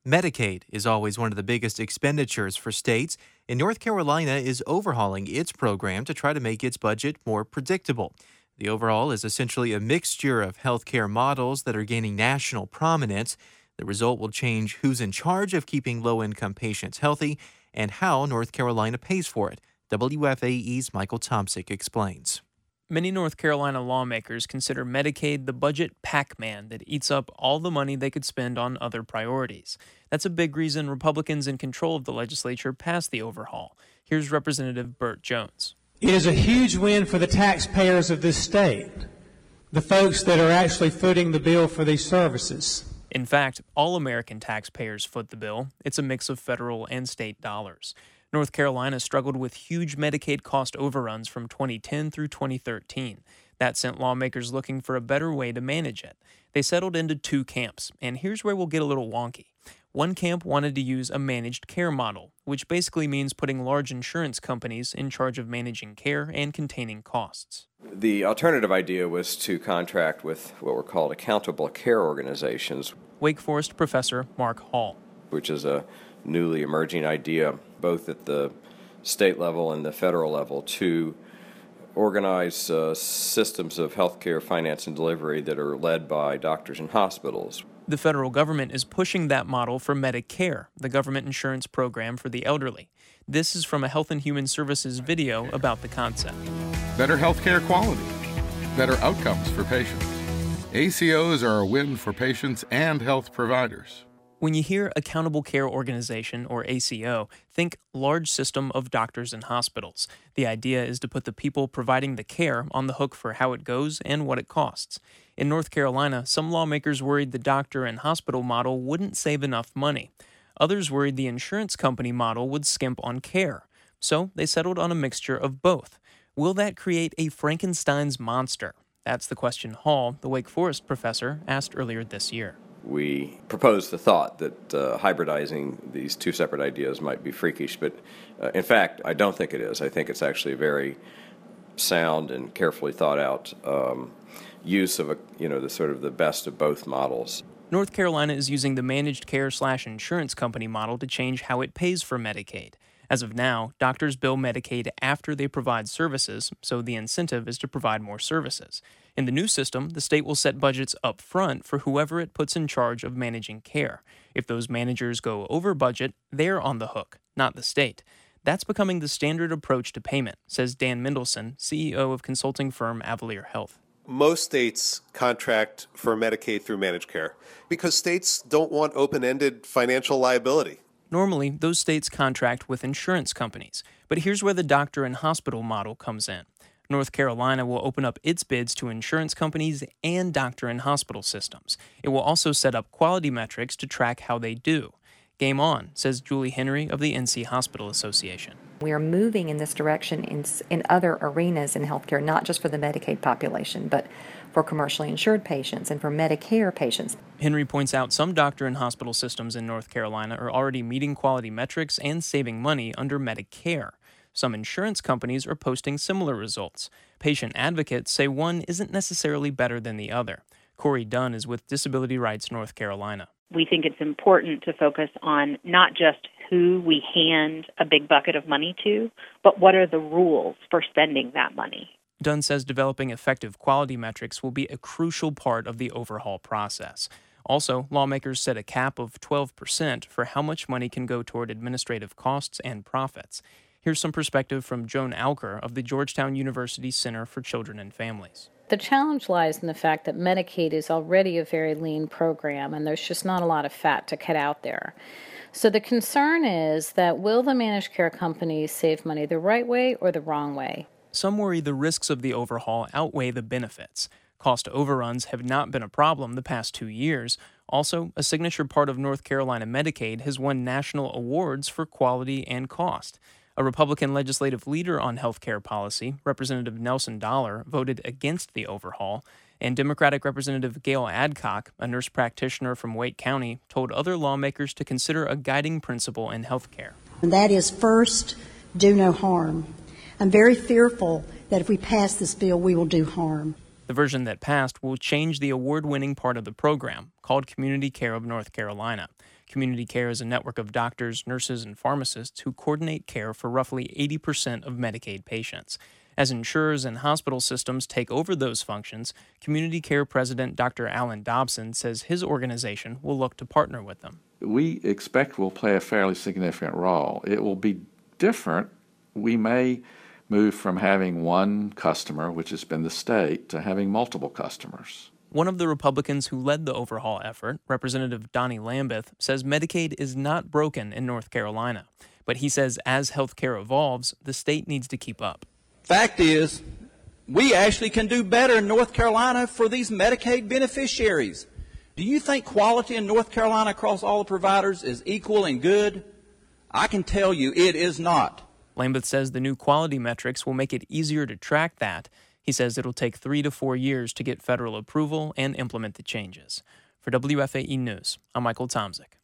Medicaid is always one of the biggest expenditures for states, and North Carolina is overhauling its program to try to make its budget more predictable. The overhaul is essentially a mixture of healthcare models that are gaining national prominence. The result will change who's in charge of keeping low-income patients healthy and how North Carolina pays for it. WFAE's Michael Tomsic explains. Many North Carolina lawmakers consider Medicaid the budget Pac-Man that eats up all the money they could spend on other priorities. That's a big reason Republicans in control of the legislature passed the overhaul. Here's Representative Burt Jones. It is a huge win for the taxpayers of this state, the folks that are actually footing the bill for these services. In fact, all American taxpayers foot the bill. It's a mix of federal and state dollars. North Carolina struggled with huge Medicaid cost overruns from 2010 through 2013. That sent lawmakers looking for a better way to manage it. They settled into two camps, and here's where we'll get a little wonky. One camp wanted to use a managed care model, which basically means putting large insurance companies in charge of managing care and containing costs. The alternative idea was to contract with what were called accountable care organizations. Wake Forest professor Mark Hall. Which is a newly emerging idea, both at the state level and the federal level, to organize systems of healthcare finance and delivery that are led by doctors and hospitals. The federal government is pushing that model for Medicare, the government insurance program for the elderly. This is from a Health and Human Services video about the concept. Better healthcare quality, better outcomes for patients. ACOs are a win for patients and health providers. When you hear Accountable Care Organization, or ACO, think large system of doctors and hospitals. The idea is to put the people providing the care on the hook for how it goes and what it costs. In North Carolina, some lawmakers worried the doctor and hospital model wouldn't save enough money. Others worried the insurance company model would skimp on care. So they settled on a mixture of both. Will that create a Frankenstein's monster? That's the question Hall, the Wake Forest professor, asked earlier this year. We proposed the thought that hybridizing these two separate ideas might be freakish, but in fact, I don't think it is. I think it's actually a very sound and carefully thought out use of the sort of the best of both models. North Carolina is using the managed care/insurance company model to change how it pays for Medicaid. As of now, doctors bill Medicaid after they provide services, so the incentive is to provide more services. In the new system, the state will set budgets up front for whoever it puts in charge of managing care. If those managers go over budget, they're on the hook, not the state. That's becoming the standard approach to payment, says Dan Mendelson, CEO of consulting firm Avalere Health. Most states contract for Medicaid through managed care because states don't want open-ended financial liability. Normally, those states contract with insurance companies, but here's where the doctor and hospital model comes in. North Carolina will open up its bids to insurance companies and doctor and hospital systems. It will also set up quality metrics to track how they do. Game on, says Julie Henry of the NC Hospital Association. We are moving in this direction in other arenas in healthcare, not just for the Medicaid population, but for commercially insured patients and for Medicare patients. Henry points out some doctor and hospital systems in North Carolina are already meeting quality metrics and saving money under Medicare. Some insurance companies are posting similar results. Patient advocates say one isn't necessarily better than the other. Corey Dunn is with Disability Rights North Carolina. We think it's important to focus on not just who we hand a big bucket of money to, but what are the rules for spending that money. Dunn says developing effective quality metrics will be a crucial part of the overhaul process. Also, lawmakers set a cap of 12% for how much money can go toward administrative costs and profits. Here's some perspective from Joan Alker of the Georgetown University Center for Children and Families. The challenge lies in the fact that Medicaid is already a very lean program, and there's just not a lot of fat to cut out there. So the concern is that will the managed care companies save money the right way or the wrong way? Some worry the risks of the overhaul outweigh the benefits. Cost overruns have not been a problem the past 2 years. Also, a signature part of North Carolina Medicaid has won national awards for quality and cost. A Republican legislative leader on health care policy, Representative Nelson Dollar, voted against the overhaul, and Democratic Representative Gail Adcock, a nurse practitioner from Wake County, told other lawmakers to consider a guiding principle in health care. And that is, first, do no harm. I'm very fearful that if we pass this bill, we will do harm. The version that passed will change the award-winning part of the program, called Community Care of North Carolina. Community Care is a network of doctors, nurses, and pharmacists who coordinate care for roughly 80% of Medicaid patients. As insurers and hospital systems take over those functions, Community Care President Dr. Alan Dobson says his organization will look to partner with them. We expect we'll play a fairly significant role. It will be different. We may move from having one customer, which has been the state, to having multiple customers. One of the Republicans who led the overhaul effort, Representative Donnie Lambeth, says Medicaid is not broken in North Carolina. But he says as health care evolves, the state needs to keep up. Fact is, we actually can do better in North Carolina for these Medicaid beneficiaries. Do you think quality in North Carolina across all the providers is equal and good? I can tell you it is not. Lambeth says the new quality metrics will make it easier to track that. He says it'll take 3 to 4 years to get federal approval and implement the changes. For WFAE News, I'm Michael Tomzik.